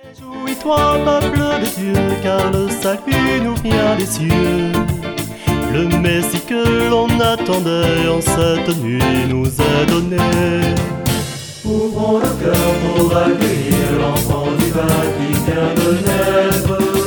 Réjouis-toi, peuple de Dieu, car le salut nous vient des cieux. Le Messie que l'on attendait en cette nuit nous est donné. Ouvrons le cœur pour accueillir l'enfant divin qui vient de naître.